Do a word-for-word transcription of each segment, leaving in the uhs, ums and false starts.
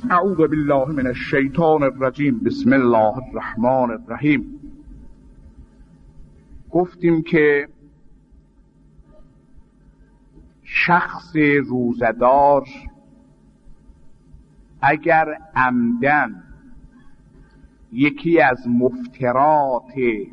اعوذ بالله من الشیطان الرجیم. بسم الله الرحمن الرحیم. گفتیم که شخص روزدار اگر عمدن یکی از مفترات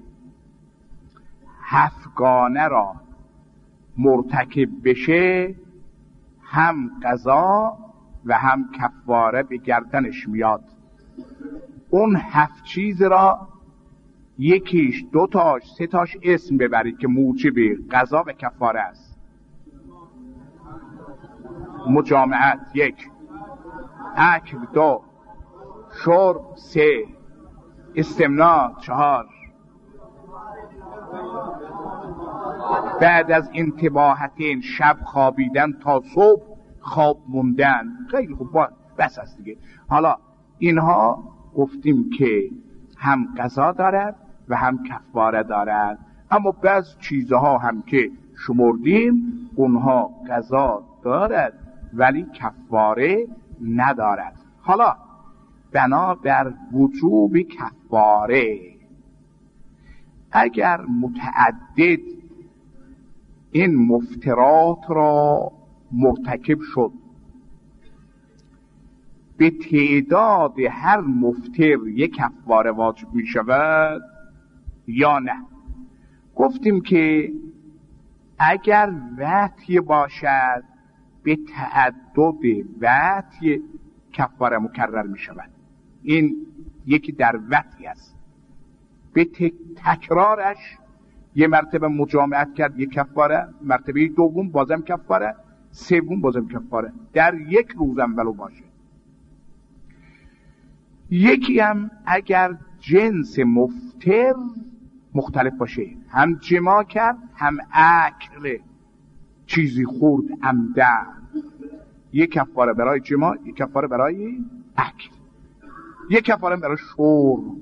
هفتگانه را مرتکب بشه، هم قضا و هم کفاره به گردنش میاد. اون هفت چیز را یکیش، دوتاش، سه تاش اسم ببرید که موجب قضا و کفاره است. مجامعت یک، اکل دو، شرب سه، استمناء چهار. بعد از انتباهتین شب خوابیدن تا صبح خواب موندن. خیلی خوب، بس است دیگه. حالا اینها گفتیم که هم قضا دارد و هم کفاره دارد، اما بعض چیزها هم که شمردیم اونها قضا دارد ولی کفاره ندارد. حالا بنابر وجوب کفاره، اگر متعدد این مفترات را مرتکب شد، به تعداد هر مفتر یک کفاره واجب می شود یا نه؟ گفتیم که اگر وطی باشد به تعدد وطی کفاره مکرر می شود. این یکی در وطی است. به تکرارش یه مرتبه مجامعت کرد یک کفاره، مرتبه دوم بازم کفاره، سوم بازم کفاره، در یک روزم ولو باشه. یکی هم اگر جنس مفتر مختلف باشه، هم جماع کرد هم اکل چیزی خورد عمدن، یک کفاره برای جماع، یک کفاره برای اکل، یک کفاره برای شرب.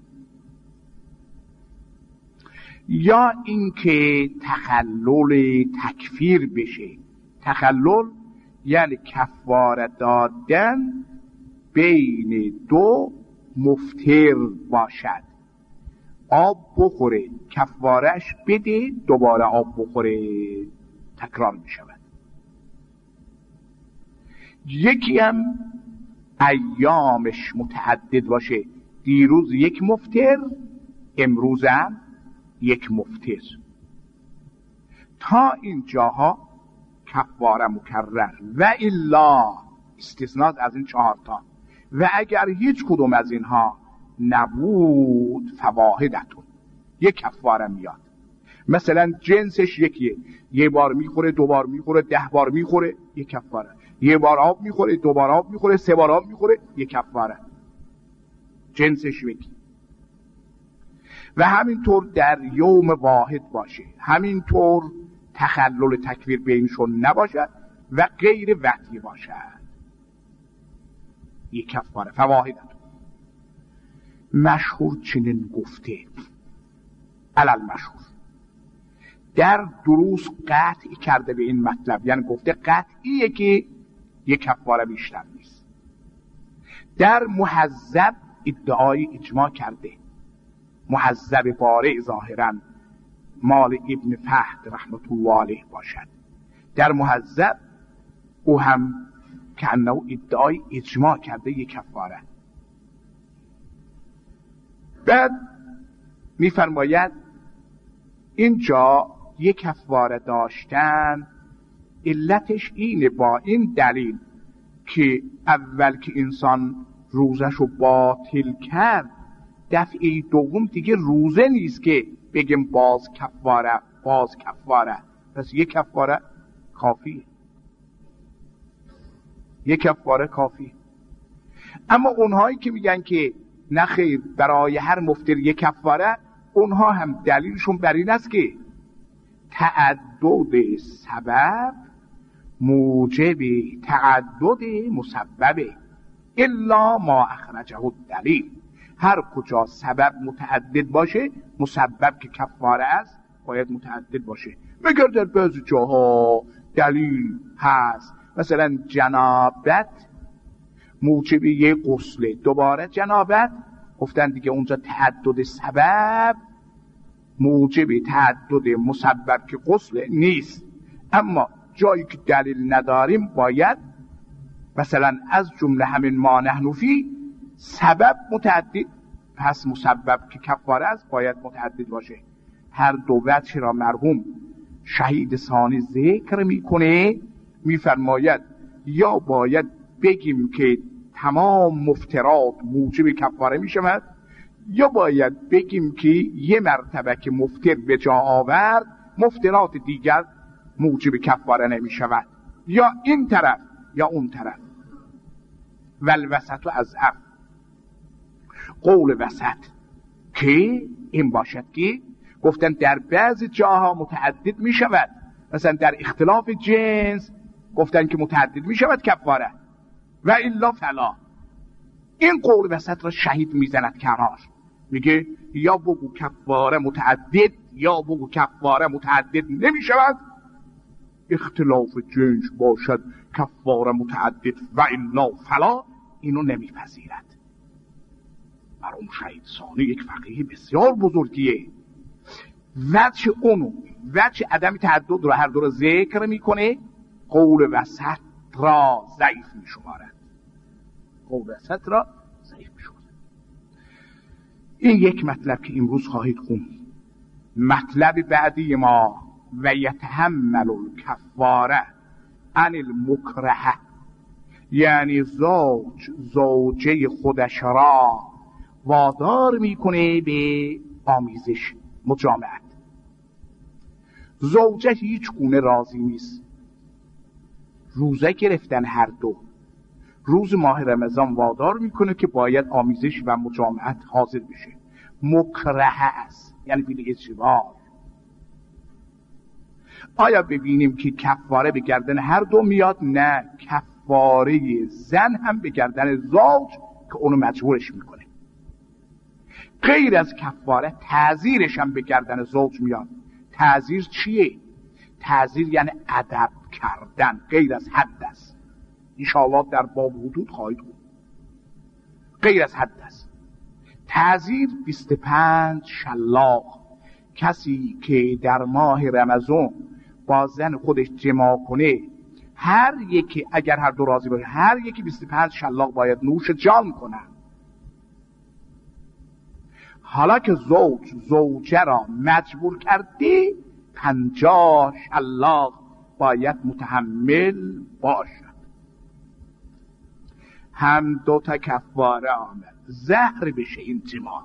یا اینکه تخلل تکفیر بشه. تخلل یعنی کفاره دادن بین دو مفتر باشد. آب بخوره کفارش بده، دوباره آب بخوره تکرار می شود. یکی هم ایامش متعدد باشه، دیروز یک مفتر، امروز هم یک مفتر. تا این جاها کفاره مکرر و الا استثناء از این چهار تا. و اگر هیچ کدوم از اینها نبود فواحدتون، یک کفاره میاد. مثلا جنسش یکیه، یه بار میخوره، دو بار میخوره، ده بار میخوره، یک کفاره. یه بار آب میخوره، دو بار آب میخوره، سه بار آب میخوره، یک کفاره. جنسش یکی. و همینطور در یوم واحد باشه، همینطور تخلل تکفیر بینشون نباشد و غیر وطی باشد، یک کفاره. فواحدتون مشهور چنین گفته، علل مشهور در دروس قطعی کرده به این مطلب، یعنی گفته قطعیه که یک کفاره بیشتر نیست. در مهذب ادعای اجماع کرده، مهذب باره ظاهرا مال ابن فهد رحمت الله علیه باشد. در مهذب او هم که انه ادعای اجماع کرده یک کفاره. بعد میفرماید اینجا یک کفاره داشتن علتش اینه، با این دلیل که اول که انسان روزشو باطل کرد، دفعه دوم دیگه روزه نیست که بگیم باز کفاره باز کفاره، پس یک کفاره کافیه، یک کفاره کافیه. اما اونهایی که میگن که نخیر برای هر مفتر یک کفاره، اونها هم دلیلشون بر این است که تعدد سبب موجب تعدد مسببه الا ما اخرجه الدلیل. هر کجا سبب متعدد باشه، مسبب که کفاره است باید متعدد باشه. مگر در بعضی جاها دلیل هست، مثلا جنابت موجب یه غسله. دوباره جنابت گفتن دیگه اونجا تعدد سبب موجب تعدد مسبب که غسل نیست، اما جایی که دلیل نداریم باید مثلا از جمله همین ما نحن فی سبب متعدد، پس مسبب که کفاره است باید متعدد باشه. هر دو وجه را مرحوم شهید ثانی ذکر میکنه، میفرماید یا باید بگیم که تمام مفترات موجب کفاره میشود، یا باید بگیم که یه مرتبه که مفتر به جا آورد مفترات دیگر موجب کفاره نمیشود، یا این طرف یا اون طرف. والوسط از اف، قول وسط که این باشد که گفتن در بعضی جاها متعدد می شود، مثلا در اختلاف جنس گفتن که متعدد می شود کفاره، و الا فلا. این قول وسط را شهید می زند کنار، میگه یا بگو کفاره متعدد یا بگو کفاره متعدد نمی شود، اختلاف جنس باشد کفاره متعدد و الا فلا، اینو نمی پذیرد. مرحوم شهید ثانی یک فقیه بسیار بزرگیه، وجه اونو وجه عدم تعدد رو هر دو رو ذکر میکنه، قول وسط را ضعیف میشمارد، قول وسط را ضعیف میشمارد. این یک مطلب که امروز خواهید خوند. مطلب بعدی ما و یتحمل الکفاره عن المکره، یعنی زوج زوجه خودش را وادار میکنه به آمیزش مجامعت. زوجه هیچ گونه راضی نیست، روزه گرفتن هر دو، روز ماه رمضان وادار میکنه که باید آمیزش و مجامعت حاضر بشه، مکره است یعنی بیل اجبار. آیا ببینیم که کفاره به گردن هر دو میاد؟ نه، کفاره زن هم به گردن زوج که اونو مجبورش میکنه. غیر از کفاره تعزیرش هم به گردن زوج میاد. تعزیر چیه؟ تعزیر یعنی ادب کردن، غیر از حد است. انشاءالله در باب حدود خواهید بود. غیر از حد است. تعزیر بیست و پنج شلاق. کسی که در ماه رمضان با زن خودش جماع کنه، هر یکی اگر هر دو راضی باشه، هر یکی بیست و پنج شلاق باید نوش جان کنه. حالا که زوج زوجه را مجبور کرده، پنجاه شلاق باید متحمل باشد. هم دو تا کفاره آمد، زهر بشه این جماع،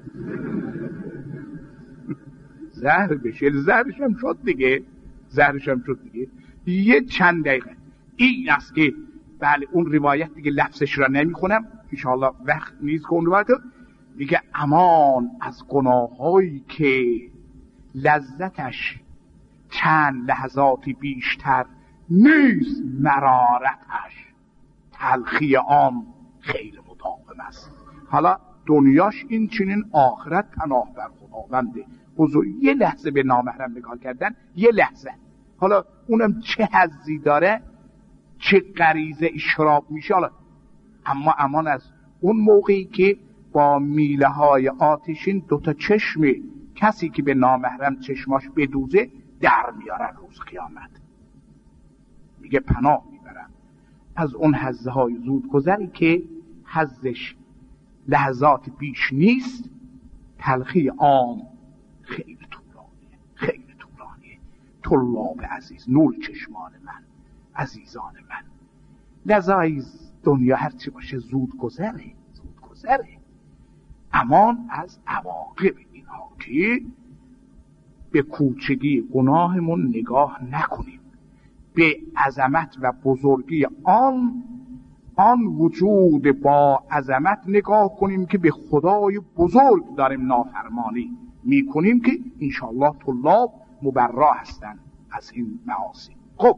زهر بشه، زهرش هم شد دیگه، زهرش هم شد دیگه. یه چند دقیقه این است که بله اون روایت دیگه لفظش را نمیخونم انشاءالله، وقت نیست که اون روایت دیگه. امان از گناهایی که لذتش چند لحظاتی بیشتر نیست، مرارتش تلخی آن خیلی مداوم است. حالا دنیاش این چنین، آخرت پناه بر خداونده بزرگ. یه لحظه به نامحرم نگاه کردن، یه لحظه، حالا اونم چه حظی داره، چه غریزه اشراب میشه. حالا اما امان از اون موقعی که با میله های آتشین دوتا چشم کسی که به نامحرم چشماش بدوزه در میارن روز قیامت. میگه پناه میبرم از اون حظه های زود گذری که حظش لحظات بیش نیست، تلخی آن خیلی طولانیه، خیلی طولانیه. طلاب عزیز، نور چشمان من، عزیزان من، لذای دنیا هرچی باشه زود گذره، زود گذره. امان از عواقب اینها که به کوچگی گناهمون نگاه نکنیم، به عظمت و بزرگی آن آن وجود با عظمت نگاه کنیم که به خدای بزرگ داریم نافرمانی میکنیم، که انشاءالله طلاب مبرا هستن از این معاصی. خب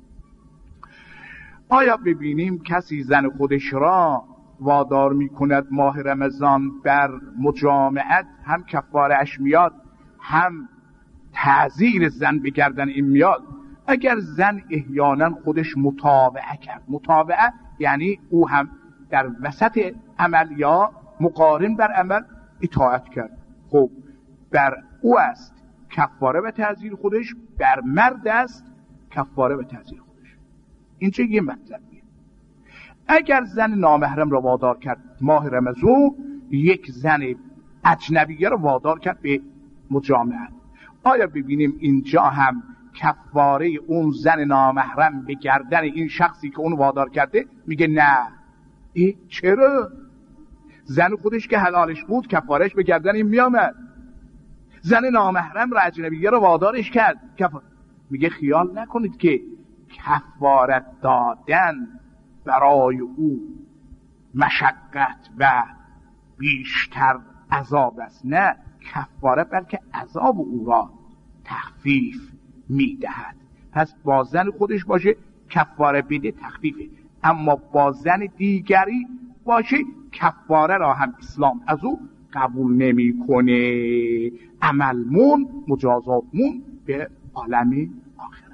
آیا ببینیم کسی زن خودش را وادار میکند ماه رمضان بر مجامعت، هم کفارهش میاد هم تعزیر زن بگردن این میاد. اگر زن احیانا خودش متابعه کرد، متابعه یعنی او هم در وسط عمل یا مقارن بر عمل اطاعت کرد. خب بر او است کفاره به تعزیر خودش، بر مرد است کفاره به تعزیر خودش. این چه یه مطلبیه. اگر زن نامحرم را وادار کرد ماه رمضان، یک زن اجنبیه را وادار کرد به مجامعت، آیا ببینیم اینجا هم کفاره اون زن نامحرم به گردن این شخصی که اون وادار کرده؟ میگه نه. ای چرا؟ زن خودش که حلالش بود کفارش به گردن این میامد، زن نامحرم را اجنبیه را وادارش کرد کفاره. میگه خیال نکنید که کفارت دادن برای او مشقت و بیشتر عذاب است. نه، کفاره بلکه عذاب او را تخفیف میدهد. پس با زن خودش باشه کفاره بده تخفیفه، اما با زن دیگری باشه کفاره را هم اسلام از او قبول نمی کنه. عملمون مجازاتمون به عالم آخرت.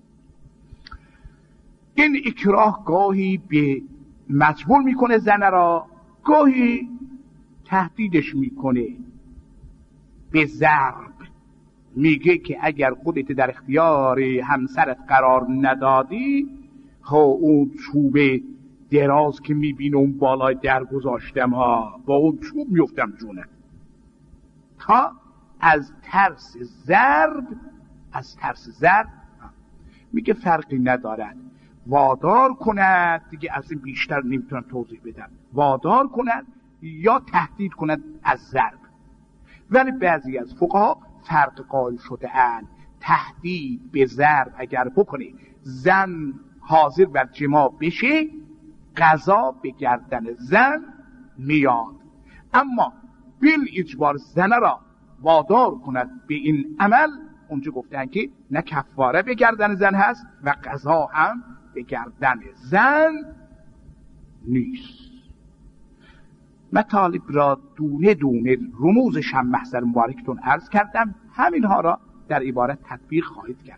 این اکراه گاهی به مجبور میکنه زن را، گاهی تهدیدش میکنه به ضرب. میگه که اگر خودت در اختیار همسرت قرار ندادی، ها اون چوب دراز که میبینه اون بالای در گذاشتم ها، با اون چوب میفتم جونه. تا از ترس ضرب، از ترس ضرب میگه فرقی ندارد، وادار کند، دیگه از این بیشتر نمیتونم توضیح بدم، وادار کند یا تهدید کند از ضرب. ولی بعضی از فقها فرق قائل شده اند تهدید به ضرب اگر بکنه زن حاضر بر جماع بشه، قضا به گردن زن میاد، اما بیل اجبار زن را وادار کند به این عمل، اونجا گفتن که نه کفاره به گردن زن هست و قضا هم به گردن زن نیست. مطالب را دونه دونه رموزش هم محضر مبارکتون عرض کردم، همینها را در عبارت تطبیق خواهید کرد.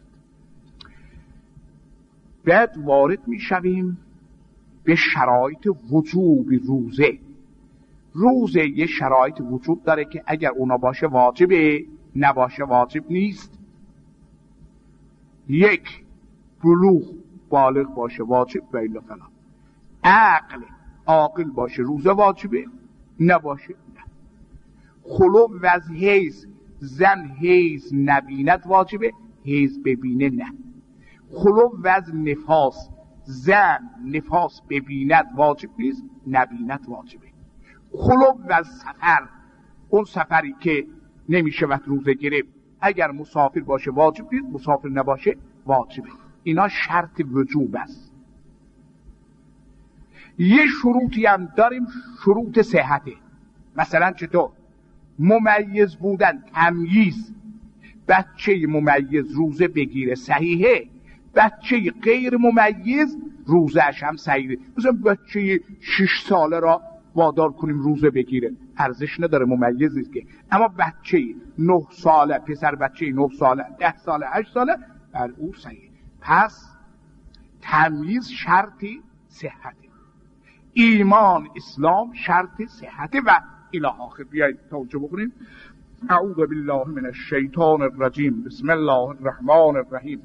بعد وارد می شویم به شرایط وجوب روزه. روزه یه شرایط وجود داره که اگر اونا باشه واجبه، نباشه واجب نیست. یک، بلوغ بالغ باشه واجب و الا فلا. عقل عاقل باشه روزه واجبه، نباشه نه. خلو و از حیض، زن حیض نبیند واجبه، حیض ببینه نه. خلو و از نفاس، زن نفاس ببیند واجب نیست، نبیند واجبه. خلو و از سفر، اون سفری که نمیشه وقت روزه گرفت، اگر مسافر باشه واجب نیست، مسافر نباشه واجبه. اینا شرط وجوب است. یه شروطی هم داریم، شروط صحته. مثلا چطور؟ ممیز بودن، تمییز. بچه ممیز روزه بگیره صحیحه، بچه غیر ممیز روزهش هم صحیحه. مثلا بچه شش ساله را وادار کنیم روزه بگیره، ارزش نداره، ممیز نیست که. اما بچه نه ساله، پسر بچه نه ساله، ده ساله، هشت ساله، بر او صحیح. پس تمییز شرطی صحته، ایمان اسلام شرط صحته و الی آخر. بیایید توجه بکنیم. اعوذ بالله من الشیطان الرجیم، بسم الله الرحمن الرحیم.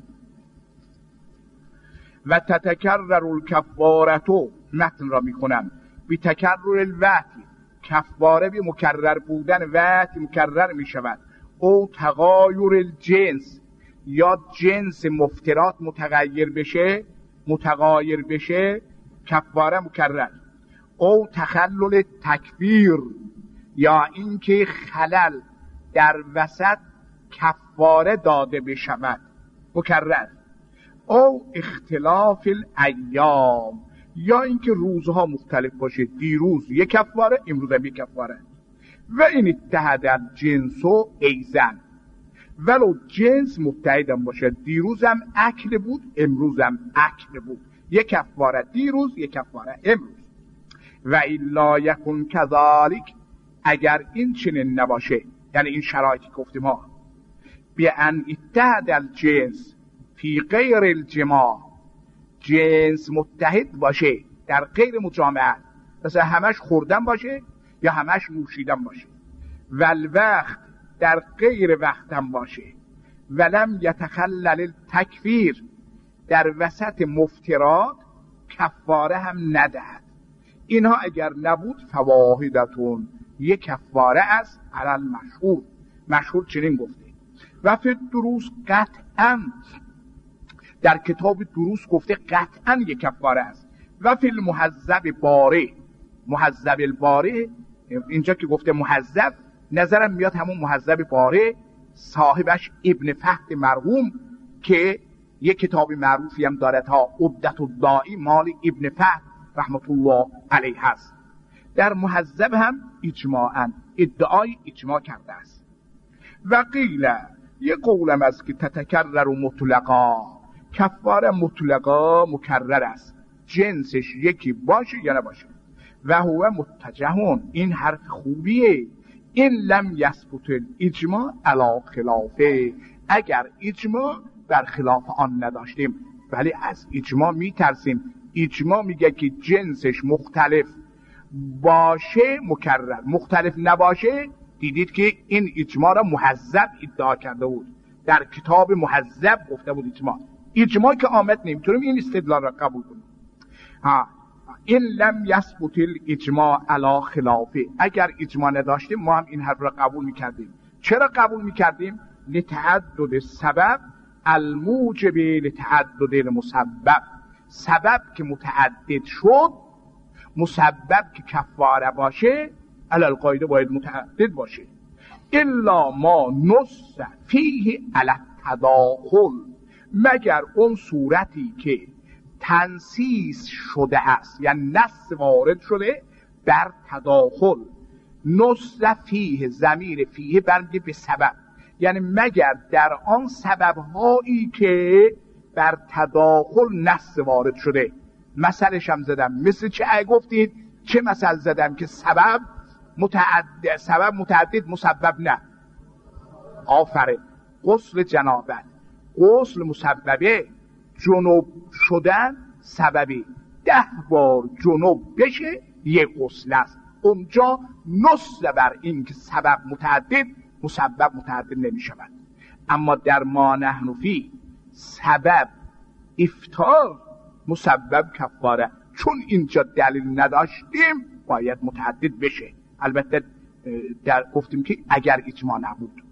و تتکرر الکفارتو، متن را میکنم، بی تکرر الوحی، کفاره بی مکرر بودن وحی مکرر میشود. او تغایر الجنس، یا جنس مفترات متغیر بشه، متغایر بشه کفاره مکرر. او تخلل تکفیر، یا اینکه خلل در وسط کفاره داده بشود مکرر. او اختلاف الایام، یا اینکه روزها مختلف باشه، دیروز یک کفاره امروز هم یک کفاره. و این اتحاد الجنس و ایزن، ولو جنس متحدم باشه، دیروزم اکل بود امروزم اکل بود، یک کفاره دیروز یک کفاره امروز. و الا یکن کذالک، اگر این چنین نباشه، یعنی این شرایطی گفتیم ها، بیان اتحاد الجنس فی غیر الجماع، جنس متحد باشه در غیر مجامعه، مثلا همش خوردن باشه یا همش نوشیدن باشه. والوقت در غیر وقتم باشه. ولم یتخلل تکفیر، در وسط مفترات کفاره هم ندهد. اینها اگر نبود فواحدتون، یک کفاره است علل مشهور. مشهور چنین گفته و فی دروس قطعا، در کتاب دروس گفته قطعا یک کفاره است. و فی المهذب باره، مهذب الباره اینجا که گفته مهذب، نظرم میاد همون مهذب باره صاحبش ابن فهد مرحوم که یک کتاب معروفی هم داره تا عدت الداعی مال ابن فهد رحمت الله علیه هست. در مهذب هم اجماعاً ادعای اجماع کرده است. و قیل، یه قولم است که تتکرر مطلقا، کفاره مطلقا مکرر است، جنسش یکی باشه یا نباشه. و هو متجهون، این حرف خوبیه. این لم یثبت الاجماع علی خلافه، اگر اجماع بر خلاف آن نداشتیم. ولی از اجماع میترسیم. اجماع میگه که جنسش مختلف باشه مکرر، مختلف نباشه. دیدید که این اجماع را مهذب ادعا کرده بود، در کتاب مهذب گفته بود اجماع. اجماع که آمد نمیتونیم این استدلال را قبول کنیم. ها این لم یثبت الاجماع علی خلافه، اگر اجماع نداشتیم ما هم این حرف را قبول میکردیم. چرا قبول میکردیم؟ لتعدد سبب الموجب لتعدد المسبب، سبب که متعدد شد، مسبب که کفاره باشه علی القاعده باید متعدد باشه. الا ما نص فیه علی التداخل، مگر اون صورتی که تنصیص شده است، یعنی نص وارد شده بر تداخل. نص فیه، ضمیر فیه برمیگه به سبب، یعنی مگر در آن سبب هایی که بر تداخل نص وارد شده. مثلش هم زدم، مثل چه گفتید؟ چه مثل زدم که سبب متعدد، سبب متعدد مسبب نه. آفرین، غسل جنابت، غسل مسببه، جنوب شدن سببی. ده بار جنوب بشه یک غسل است. اونجا نص بر این که سبب متعدد مسبب متعدد نمی شود. اما در ما نحن فی سبب افطار مسبب کفاره، چون اینجا دلیل نداشتیم باید متعدد بشه. البته در گفتیم که اگر اجماع نبود.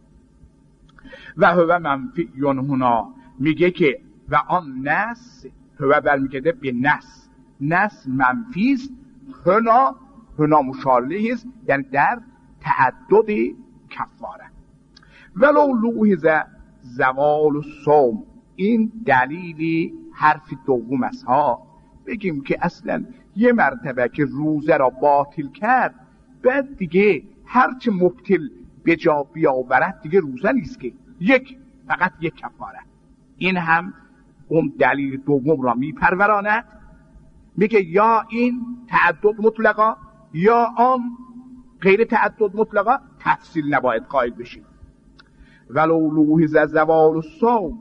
و هو منفی هنا، میگه که و آن نص، هو برمیگرده به نص، نص منفی است. هنا هنا مشارله است، یعنی در تعدد کفاره. ولو لوحظ زوال الصوم، این دلیلی حرف دوم است ها. بگیم که اصلا یه مرتبه که روزه را باطل کرد، بعد دیگه هرچه مبتل به جا بیاورد دیگه روزه نیست که، یک فقط یک کفاره. این هم اون دلیل دوم را میپروراند، میگه یا این تعدد مطلقا یا آن غیر تعدد مطلقا، تفصیل نباید قائل بشیم. ولو لوحظ زوال الصوم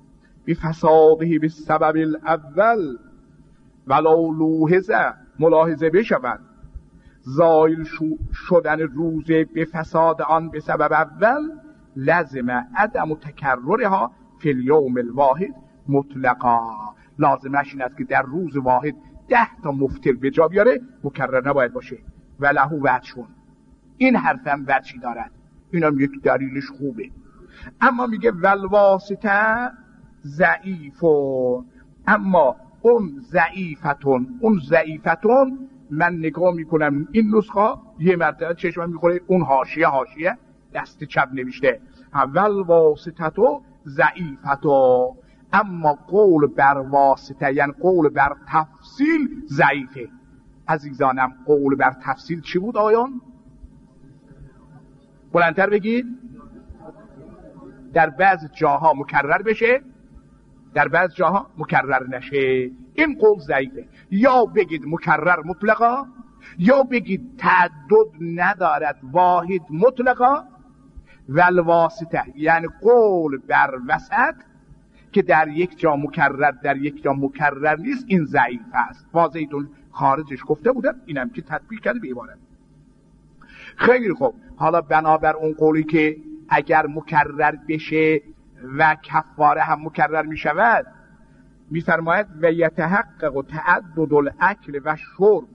بفساده بالسبب الاول، ولو لوحظ ملاحظه بشود زایل شدن روزه به فساد آن به سبب اول، لازم عدم تکررها فی الیوم الواحد مطلقا، لازمش این است که در روز واحد ده تا مفتر به جا بیاره، مکرر نباید باشه. و له وجهون، این حرف هم وجهی دارد، اینم یک دلیلش خوبه. اما میگه والواسطه ضعیف، اما اون ضعیفتون، اون ضعیفتون من نگاه میکنم این نسخه یه مرتبه چشمم میخوره اون حاشیه حاشیه دست چپ نوشته والواسطه ضعیفتو، اما قول بر واسطه یعنی قول بر تفصیل ضعیفه. عزیزانم قول بر تفصیل چی بود آیان؟ بلندتر بگید. در بعض جاها مکرر بشه، در بعض جاها مکرر نشه. این قول ضعیفه. یا بگید مکرر مطلقا، یا بگید تعدد ندارد واحد مطلقا. والواسطه یعنی قول بر وسط که در یک جا مکرر در یک جا مکرر نیست، این ضعیف است. واضحیتون خارجش گفته بودن، اینم که تطبیق کرده به عبارت. خیلی خوب، حالا بنابر اون قولی که اگر مکرر بشه و کفاره هم مکرر می شود، می فرماید و یتحقق و تعدد الاکل و شرب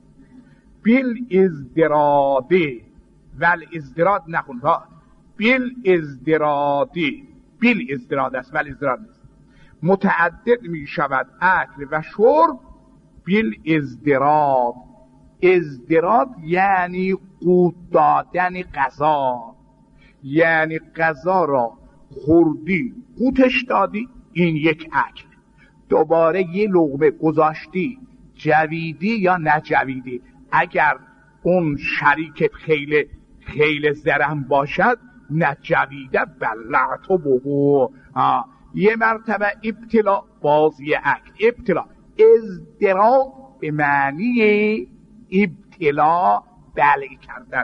بیل ازدراده ول ازدراد نخون ها بیل ازدراده بیل ازدراد است ول ازدراد نیست. متعدد می شود اکل و شرب بیل ازدراد. ازدراد یعنی قوت دادن غذا، یعنی غذا را خوردی قوتش دادی، این یک اکل. دوباره یه لقمه گذاشتی جویدی یا نجویدی، اگر اون شریکت خیلی خیلی زرم باشد نجویده بلعتو بهو. یه مرتبه ابتلا بازی اکل. ابتلا ازدراد به معنی ابتلا بلع کردن.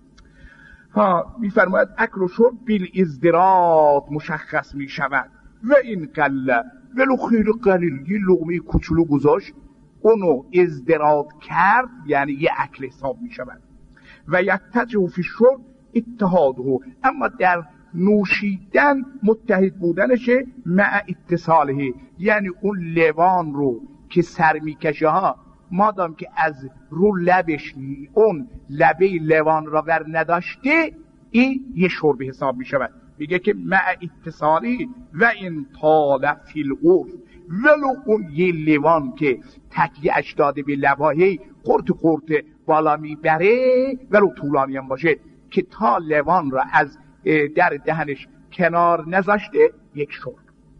ها میفرماید اکل و شرب بیل ازدراد مشخص می شود و این قله ولو خیلی قلیل یه لقمه کوچولو گذاشت اونو ازدراد کرد، یعنی یه اکل حساب می شود. و یتجه فی شرب اتحاده، اما در نوشیدن متحد بودنشه مع اتصاله، یعنی اون لیوان رو که سر میکشه ها مادام که از رو لبش اون لبه لیوان را ور نداشته این یه شرب حساب می شود. میگه که مع اتصالی و این طال فی العرف، ولو اون یه لیوان که تکیهش داده به لباهی قرط قرط بالا میبره ولو طولانی هم باشه که تا لیوان را از در دهنش کنار نذاشته یک شرب.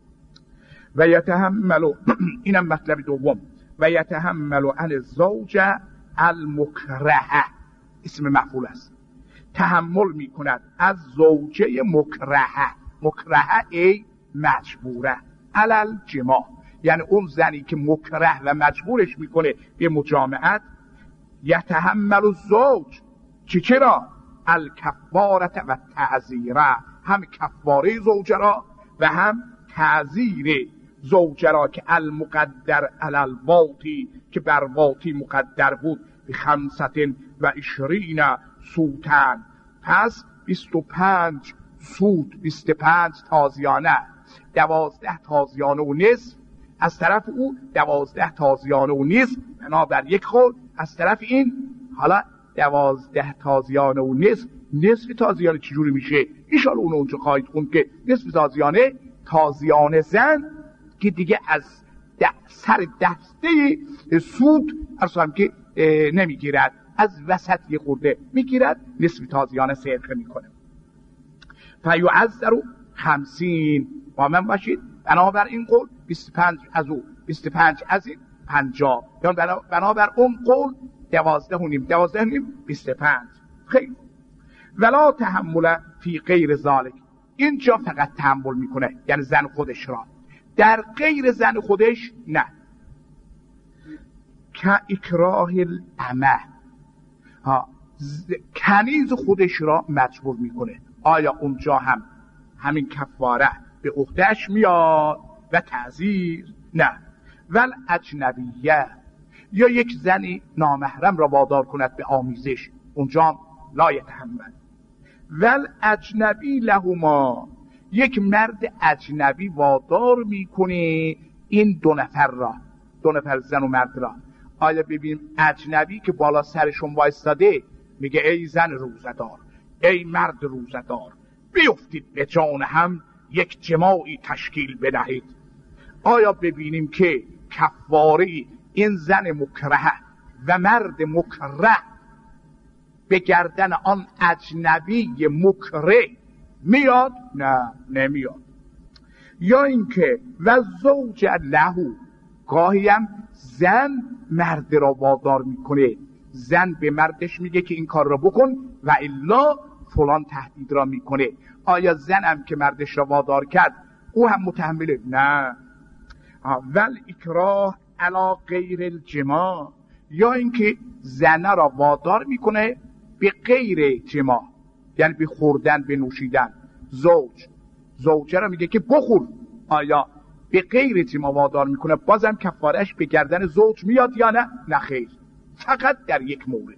و یتحملو اینم مطلب دوم، و یتحملو عن الزوج المکرهه، اسم مفعول است، تحمل می کند از زوجه مکرهه. مکرهه ای مجبوره علل جماع، یعنی اون زنی که مکره و مجبورش میکنه به مجامعت. یتحمل الزوج چی چرا؟ الکفارت و تعزیره، هم کفاره زوجه را و هم تعزیر زوجه را که المقدر علل واتی، که بر واتی مقدر بود به خمسط و عشرین سوتن، پس بیست و پنج سوت، بیست و پنج تازیانه، دوازده تازیانه و نصف از طرف او، دوازده تازیانه و نصف بنابر یک خود از طرف این. حالا دوازده تازیانه و نصف، نصف تازیانه چجوری میشه؟ ایشالا اون اونجا خواهید خوند که نصف تازیانه تازیانه زن که دیگه از سر دسته سود ارسام که نمیگیرد، از وسط یه خورده میگیرد، نصف تازیانه سرقه میکنه. فیعذر خمسین با من باشید. بنابر این قول بیست و پنج از او، بیست و پنج از این، پنجاه. یا بنابر اون قول دوازده و نیم، دوازده و نیم بیست و پنج. خیلی ولا تحمل فی غیر ذالک، اینجا فقط تحمل میکنه یعنی زن خودش را، در غیر زن خودش نه. که اکراه الامه، ها کنیز خودش را مجبور میکنه. آیا اونجا هم همین کفاره به عهده‌اش میاد و تعزیر؟ نه. ول اجنبیه، یا یک زنی نامحرم را وادار کند به آمیزش، اونجا لا یتحمل. ول اجنبی لهما، یک مرد اجنبی وادار میکنه این دو نفر را، دو نفر زن و مرد را. آیا ببینیم اجنبی که بالا سرشون وایستاده میگه ای زن روزدار، ای مرد روزدار، بیفتید به جان هم یک جماعی تشکیل بدهید. آیا ببینیم که کفاره این زن مکره و مرد مکره به گردن آن اجنبی مکره میاد؟ نه نمیاد. یا اینکه و زوج لهو، گاهی هم زن مرد را وادار میکنه، زن به مردش میگه که این کار را بکن و الا فلان تهدید را میکنه. آیا زنم که مردش را وادار کرد او هم متحمله؟ نه. ول اکراه علی غیر الجماع، یا اینکه زن را وادار میکنه به غیر جماع، یعنی به خوردن، به نوشیدن. زوج زوجه را میگه که بخور. آیا به غیر جما وادار میکنه بازم کفارش به گردن زوج میاد یا نه؟ نه خیر، فقط در یک مورد.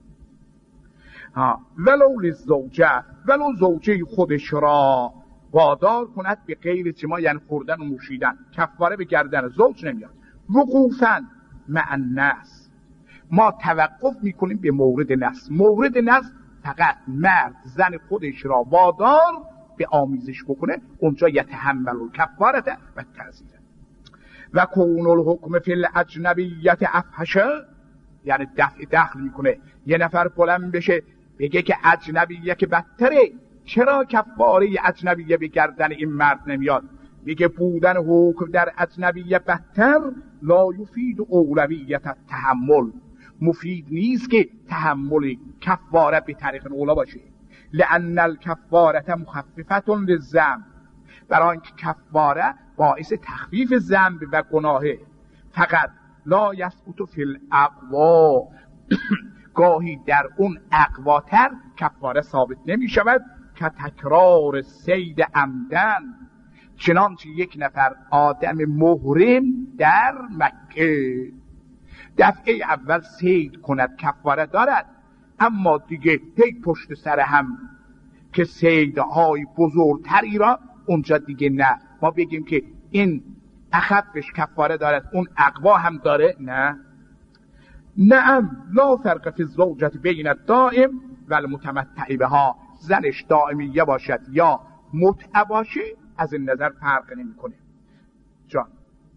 ها ولو للزوجه، ولو زوجه خودش را وادار کند به غیر جما، یعنی خوردن و نوشیدن، کفاره به گردن زوج نمیاد. وقوفا مع النس، ما توقف میکنیم به مورد نس. مورد نس فقط مرد زن خودش را وادار به آمیزش بکنه، اونجا یتحمل الکفاره و تعزیره. و کون الحکم فی الاجنبیت افحشه، یعنی دفع دخل میکنه. یه نفر بلند بشه بگه که اجنبیه که بدتره، چرا کفاره اجنبیه به گردن این مرد نمیاد؟ میگه بودن حکم در اجنبیه بدتر لا یفید اولویت التحمل، مفید نیست که تحمل کفاره به طریق اولا باشه. لأن الکفاره مخففه للذنب، برای اینکه کفاره باعث تخفیف ذنب و گناهه. فقط لا یثبت فی الاقوا، گاهی در اون اقواتر کفاره ثابت نمی شود، که تکرار سید عمدن، چنانچه یک نفر آدم محرم در مکه دفعه اول سید کند کفاره دارد، اما دیگه هی پشت سر هم که سیدهای بزرگتری را اونجا دیگه نه، ما بگیم که این اخفش کفاره دارد اون اقوا هم داره، نه. نعم لا فرق فی الزوجة بین الدائم و المتمتع بها، زنش دائمیه باشد یا متع باشه از این نظر فرق نمیکنه. جان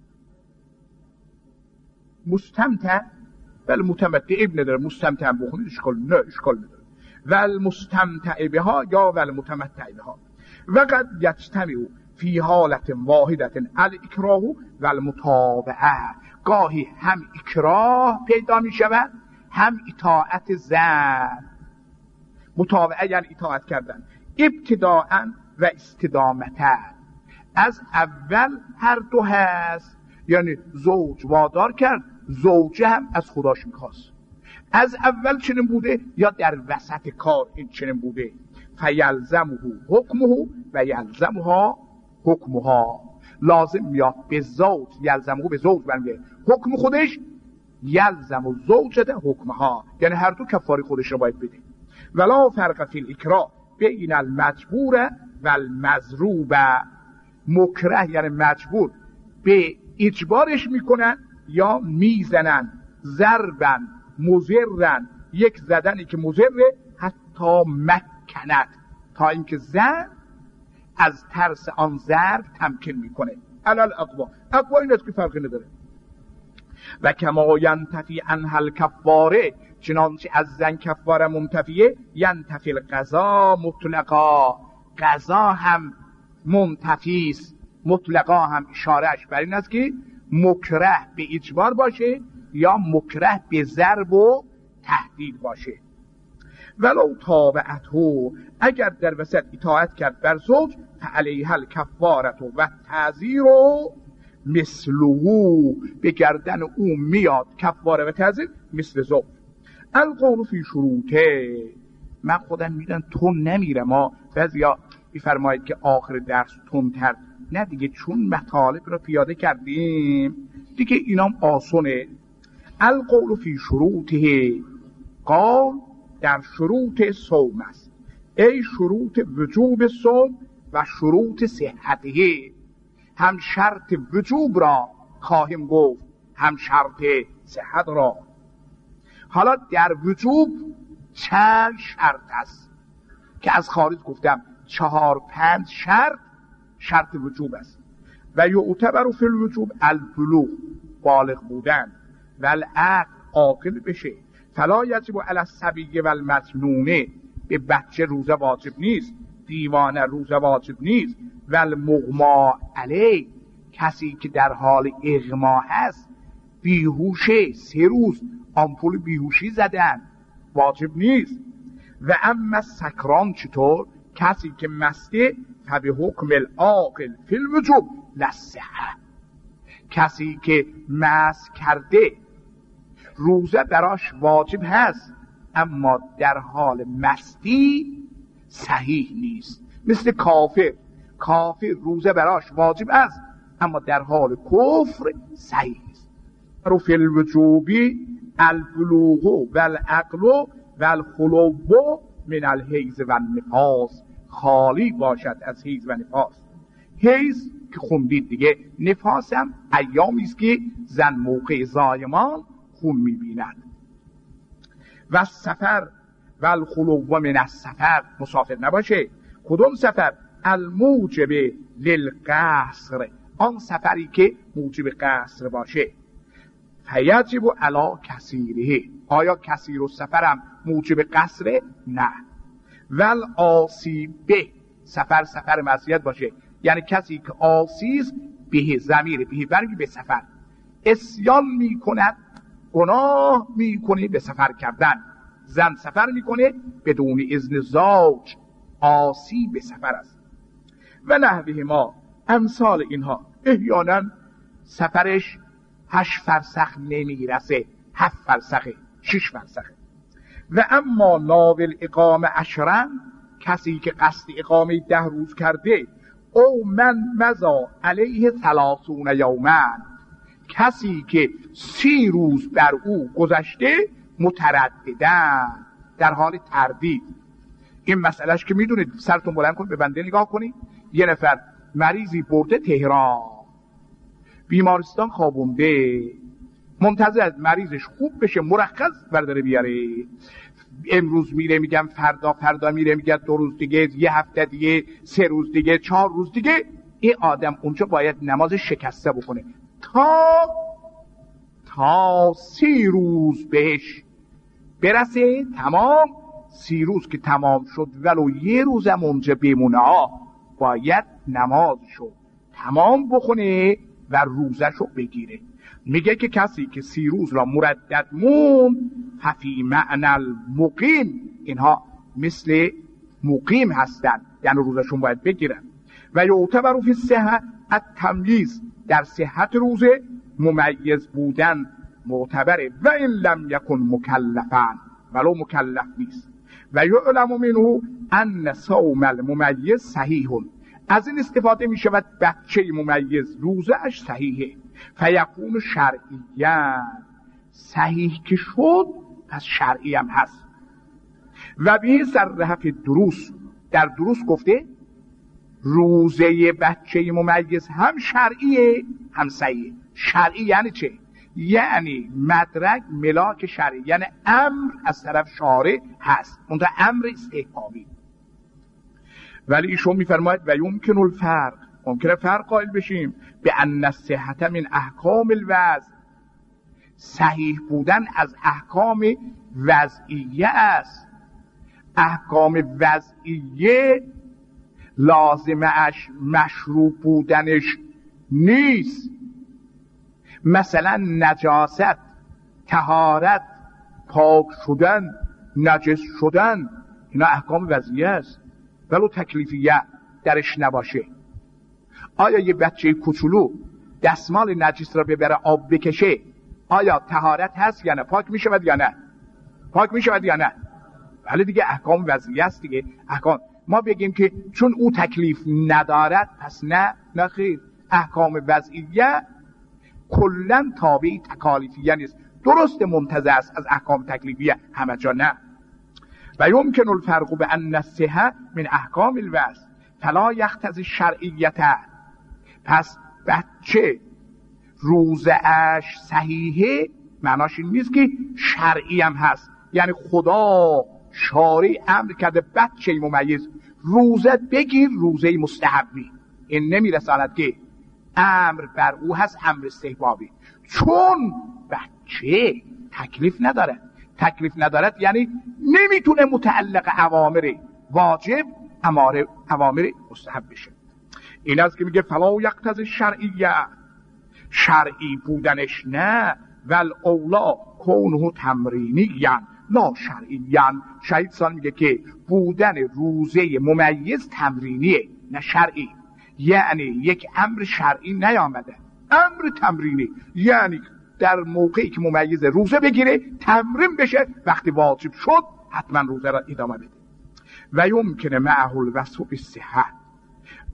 مستمتع ولی متمتع ابن نداره، مستمتع هم بخونید اشکال نه اشکال نداره. و المستمتع بها یا و المتمتع بها و قد یجتمع فی حالت واحدت الاکراه و المتابعه، گاهی هم اکراه پیدا می شود هم اطاعت زن. متابعه یعنی اطاعت کردن، ابتداءً و استدامتاً، از اول هر دو هست، یعنی زوج وادار کرد، زوجه هم از خداش میخواست. از اول چنین بوده یا در وسط کار این چنین بوده. فیلزمه حکمه و یلزمها حکمها، لازم میاد به زوج، یلزمه به زوج برمیگه حکم خودش، یلزم و زوجته حکمها، یعنی هر دو کفاره خودش رو باید بده. ولا فرق فی الاکراه بین المجبور و المضروب، مکره یعنی مجبور به اجبارش میکنن یا میزنن، ضربن مضرن، یک زدنی که مضره، حتی مکنت، تا اینکه زن از ترس آن ضرب تمکین میکنه. علال اقوا، اقوا این است که فرقی نداره. و کما ینتفی عنها الکفاره، چنانچه از زن کفاره منتفیه، ینتفی القضا مطلقا، قضا هم منتفیست مطلقا، هم اشارهش بر این است که مکره به اجبار باشه یا مکره به ضرب و تهدید باشه. ولو تابعته، اگر در وسط اطاعت کرد بر زوج، فعلیها الکفاره و تعزیر و مثلو، به گردن او میاد کفاره و تعزیر مثل زوج. القول فی شروطه، من خودم میدن تون نمیره، ما بعضیا بفرمایید که آخر درس تون تر، نه دیگه چون مطالب رو پیاده کردیم دیگه اینام آسونه. القول فی شروطه، قول در شروط صوم است، ای شروط وجوب صوم و شروط صحته، هم شرط وجوب را خواهیم گفت هم شرط صحت را. حالا در وجوب چند شرط است که از خارج گفتم چهار پنج شرط شرط وجوب است. و یعتبر فی الوجوب البلوغ، بالغ بودن، و العقل، عاقل بشه. فلا یجب علی الصبی و المجنون، به بچه روزه واجب نیست، دیوانه روزه واجب نیست. و المغما علیه، کسی که در حال اغما هست، بیهوشه، سه روز آمپول بیهوشی زدن، واجب نیست. و اما سکران چطور؟ کسی که مسته، فبه حکم العاقل فی الوجوب لصحه، کسی که مست کرده روزه براش واجب هست اما در حال مستی صحیح نیست. مثل کافر، کافر روزه براش واجب است اما در حال کفر صحیح است. رو فی الوجوبی البلوغ و العقل و الخلو من الحیض و النفاس، خالی باشد از حیض و نفاس. حیض که خوندید دیگه، نفاس هم ایامی است که زن موقع زایمان خون می‌بیند. و سفر و الخلو من السفر، مسافر نباشه. کدوم سفر؟ الموجب للقصر، آن سفری که موجب قصر باشه. فیجب علی کثیره، آیا کثیر السفر هم موجب قصره؟ نه. ول آسیبه، سفر سفر معصیت باشه، یعنی کسی که آسیز به ضمیر به برگی به سفر، اسیان میکند، گناه میکنه به سفر کردن. زن سفر میکنه بدون اذن زوج، آسی به سفر است. و نحوه ما، امثال اینها، احیانا سفرش هشت فرسخ نمیرسه، هفت فرسخه، شش فرسخه. و اما ناول اقامه عشرن، کسی که قصد اقامه ده روز کرده، او من مزا علیه ثلاثون یومن، کسی که سی روز بر او گذشته، مترددن، در حال تردید. این مسئلهش که میدونید، سرتون بلند کنید به بنده نگاه کنید. یه نفر مریضی برده تهران، بیمارستان خوابونده، منتظر از مریضش خوب بشه مرخص برداره بیاره. امروز میره میگم فردا، فردا میره میگه دو روز دیگه، یه هفته دیگه، سه روز دیگه، چهار روز دیگه. این آدم اونجا باید نماز شکسته بکنه تا تا سی روز بهش برسه تمام. سی روز که تمام شد ولو یه روزم اونجا بمونه، باید نمازشو تمام بخونه و روزشو بگیره. میگه که کسی که سی روز را مردد موند، ففی معنی المقیم، اینها مثل مقیم هستن، یعنی روزشون باید بگیرن. و یعتبر فی الصحة التمییز، در صحت روزه ممیز بودن معتبره. و این لم یکن مکلفا، ولو مکلف نیست. و یعلم منه ان صوم الممیز صحیح، از این استفاده می شود بچه ممیز روزش صحیحه. فیکون شرعیاً، صحیح که شد پس شرعی هم هست. و به صرح فی الدروس، در دروس گفته روزه بچه ممیز هم شرعیه هم صحیحه. شرعی یعنی چه؟ یعنی مدرک ملاک شرعی، یعنی امر از طرف شارع هست، اون امر استحبابی. ولی ایشون میفرماید و یمکن الفرق، ممکنه فرق قائل بشیم به ان الصحة من احکام الوضع، صحیح بودن از احکام وضعیه است. احکام وضعیه لازمش مشروع بودنش نیست. مثلا نجاست، طهارت، پاک شدن، نجس شدن، اینا احکام وضعیه است، ولو تکلیفیه درش نباشه. آیا یه بچه کوچولو دستمال نجس را ببره آب بکشه، آیا طهارت هست یا نه؟ پاک میشود یا نه؟ پاک میشود یا نه؟ ولی دیگه احکام وضعیه است دیگه. احکام ما بگیم که چون او تکلیف ندارد پس نه، نه خیر. احکام وضعیه کلن تابع تکالیفیه نیست، درست منتزع است از احکام تکلیفیه، همه جا نه. و یمکن الفرق بان الصحة من احکام الوضع فلا یقتضی الشرعیت، پس بچه روزه اش صحیحه معناش این نیست که شرعی هم هست. یعنی خدا شارع امر کرده بچه ممیز روزه بگیر، روزه مستحبی، این نمیرساند که امر بر او هست، امر استحبابی، چون بچه تکلیف نداره. تکلیف ندارد یعنی نمیتونه متعلق اوامر واجب امار اوامر مستحب بشه. این است که میگه فلا یقتضی الشرعیه، شرعی بودنش نه، ول اولا کونه تمرینیاً لا شرعیاً. شهید سال میگه که بودن روزه ممیز تمرینیه نه شرعی، یعنی یک امر شرعی نیامده، امر تمرینی، یعنی در موقعی که ممیز روزه بگیره تمرین بشه، وقتی واجب شد حتما روزه را ادامه بده. و یمکن معه الوصف بالصحة،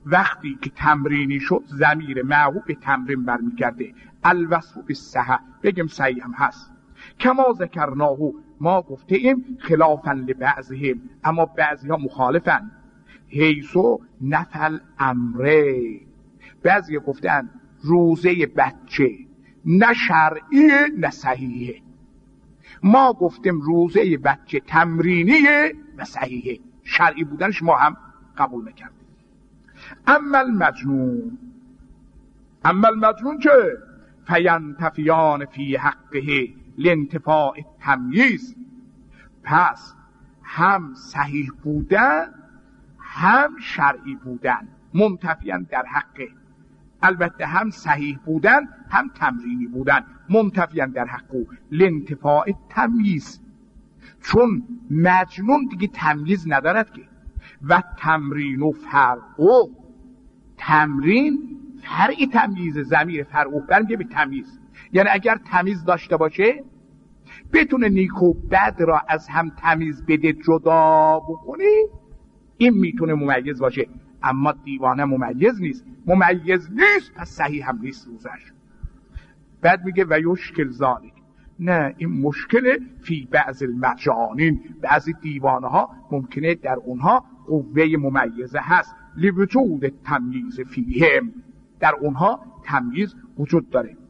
وقتی که تمرینی شد ضمیر معهود به تمرین برمیگرده. الوصف بالصحه بگیم صحیح هم هست. کما ذکرناه ما گفته ایم خلافا لبعضهم اما بعضی ها مخالفن. حیثو نفل امره بعضی گفتن روزه بچه نه شرعیه نه صحیحه. ما گفتیم روزه بچه تمرینیه و صحیحه، شرعی بودنش ما هم قبول نکردیم. اما المجنون اما المجنون که فینتفیان فی حقه لانتفاع تمییز، پس هم صحیح بودن هم شرعی بودن منتفیان در حقه. البته هم صحیح بودن هم تمرینی بودن منتفیان در حقه لانتفاع تمییز، چون مجنون دیگه تمییز ندارد که. و تمرین و فرقو تمرین فرعی تمییز، ضمیر فرقو برمیگه به تمییز. یعنی اگر تمیز داشته باشه بتونه نیک و بد را از هم تمیز بده جدا بکنی، این میتونه ممیز باشه. اما دیوانه ممیز نیست، ممیز نیست پس صحیح هم نیست روزش. بعد میگه و یشکل ذالک، نه این مشکل فی بعض المجانین، بعضی دیوانه ها ممکنه در اونها قوه ممیزه هست. لوجود تمییز فیهم، در اونها تمییز وجود داره.